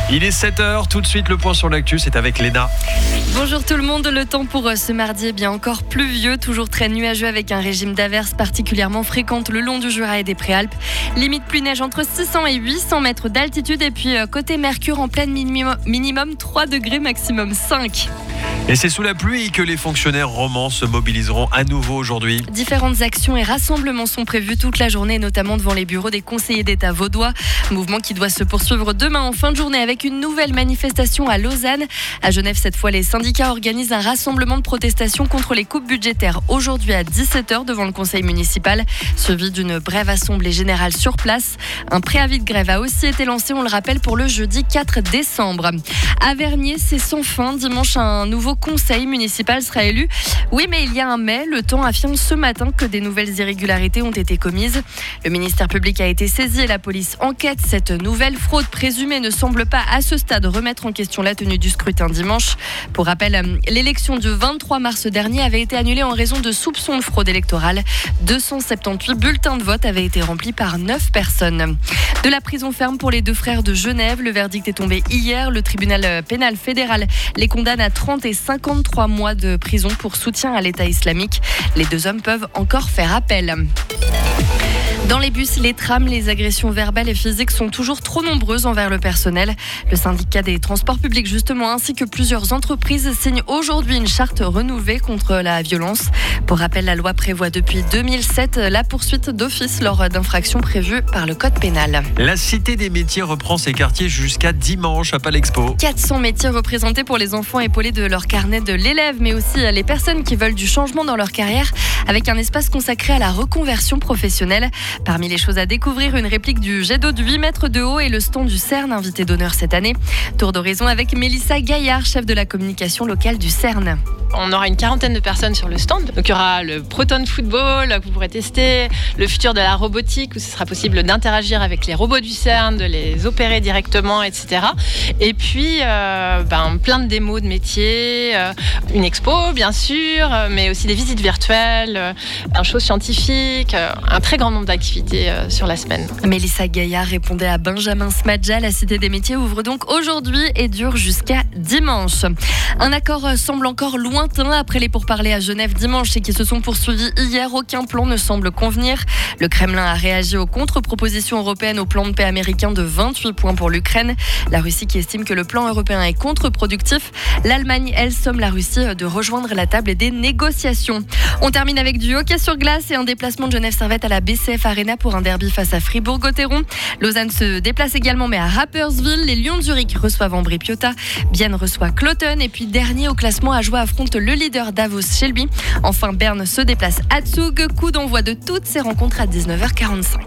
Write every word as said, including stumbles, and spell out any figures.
Il est sept heures, tout de suite le point sur l'actu, c'est avec Léna. Bonjour tout le monde, le temps pour ce mardi est bien encore pluvieux, toujours très nuageux avec un régime d'averses particulièrement fréquentes le long du Jura et des Préalpes. Limite pluie-neige entre six cents et huit cents mètres d'altitude et puis côté Mercure en pleine minimum, minimum trois degrés, maximum cinq. Et c'est sous la pluie que les fonctionnaires romans se mobiliseront à nouveau aujourd'hui. Différentes actions et rassemblements sont prévus toute la journée, notamment devant les bureaux des conseillers d'État vaudois. Mouvement qui doit se poursuivre demain en fin de journée avec une nouvelle manifestation à Lausanne. À Genève, cette fois, les syndicats organisent un rassemblement de protestation contre les coupes budgétaires aujourd'hui à dix-sept heures devant le conseil municipal, suivi d'une brève assemblée générale sur place. Un préavis de grève a aussi été lancé, on le rappelle, pour le jeudi quatre décembre. À Vernier, c'est sans fin. Dimanche, un nouveau conseil municipal sera élu. Oui, mais il y a un mais. Le Temps affirme ce matin que des nouvelles irrégularités ont été commises. Le ministère public a été saisi et la police enquête. Cette nouvelle fraude présumée ne semble pas à ce stade remettre en question la tenue du scrutin dimanche. Pour rappel, l'élection du vingt-trois mars dernier avait été annulée en raison de soupçons de fraude électorale. deux cent soixante-dix bulletins de vote avaient été remplis par neuf personnes. De la prison ferme pour les deux frères de Genève. Le verdict est tombé hier. Le tribunal pénal fédéral les condamne à trente et cinquante-trois mois de prison pour soutien à l'État islamique. Les deux hommes peuvent encore faire appel. Dans les bus, les trams, les agressions verbales et physiques sont toujours trop nombreuses envers le personnel. Le syndicat des transports publics, justement, ainsi que plusieurs entreprises signent aujourd'hui une charte renouvelée contre la violence. Pour rappel, la loi prévoit depuis deux mille sept la poursuite d'office lors d'infractions prévues par le code pénal. La Cité des métiers reprend ses quartiers jusqu'à dimanche à Palexpo. quatre cents métiers représentés pour les enfants épaulés de leur carnet de l'élève, mais aussi les personnes qui veulent du changement dans leur carrière avec un espace consacré à la reconversion professionnelle. Parmi les choses à découvrir, une réplique du jet d'eau de huit mètres de haut et le stand du CERN, invité d'honneur cette année. Tour d'horizon avec Mélissa Gaillard, chef de la communication locale du CERN. On aura une quarantaine de personnes sur le stand. Donc il y aura le Proton Football que vous pourrez tester, le futur de la robotique où ce sera possible d'interagir avec les robots du CERN, de les opérer directement, et cetera. Et puis euh, ben, plein de démos de métiers, euh, une expo bien sûr, mais aussi des visites virtuelles, euh, un show scientifique, euh, un très grand nombre d'activités euh, sur la semaine. Mélissa Gaillard répondait à Benjamin Smadja. La Cité des métiers ouvre donc aujourd'hui et dure jusqu'à dimanche. Un accord semble encore loin après les pourparlers à Genève dimanche et qui se sont poursuivis hier. Aucun plan ne semble convenir. Le Kremlin a réagi aux contre-propositions européennes au plan de paix américain de vingt-huit points pour l'Ukraine. La Russie qui estime que le plan européen est contre-productif. L'Allemagne, elle, somme la Russie de rejoindre la table des négociations. On termine avec du hockey sur glace et un déplacement de Genève Servette à la B C F Arena pour un derby face à Fribourg-Gotteron. Lausanne se déplace également mais à Rapperswil. Les Lions de Zurich reçoivent Ambri-Piotta. Bienne reçoit Cloton et puis dernier au classement à jouer affronte le leader Davos Shelby. Enfin, Berne se déplace à Zug. Coup d'envoi de toutes ces rencontres à dix-neuf heures quarante-cinq.